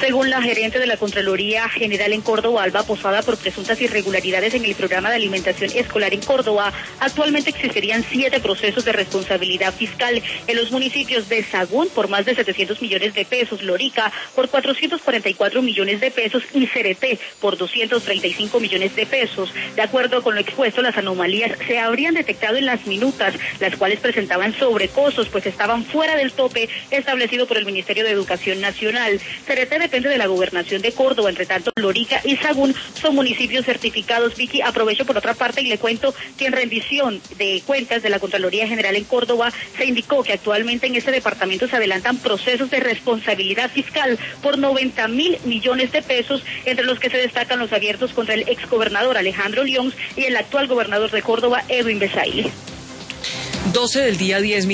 Según la gerente de la Contraloría General en Córdoba, Alba Posada, por presuntas irregularidades en el programa de alimentación escolar en Córdoba, actualmente existirían 7 procesos de responsabilidad fiscal en los municipios de Sagún por más de 700 millones de pesos, Lorica por 444 millones de pesos y Cereté por 235 millones de pesos. De acuerdo con lo expuesto, las anomalías se habrían detectado en las minutas, las cuales presentaban sobrecostos, pues estaban fuera del tope establecido por el Ministerio de Educación Nacional. Cereté depende de la Gobernación de Córdoba, entre tanto Lorica y Sagún son municipios certificados. Vicky, aprovecho por otra parte y le cuento que en rendición de cuentas de la Contraloría General en Córdoba se indicó que actualmente en este departamento se adelantan procesos de responsabilidad fiscal por 90.000 millones de pesos, entre los que se destacan los abiertos contra el exgobernador Alejandro Lyons y el actual gobernador de Córdoba, Edwin Besaile. 12 del día, 10 minutos.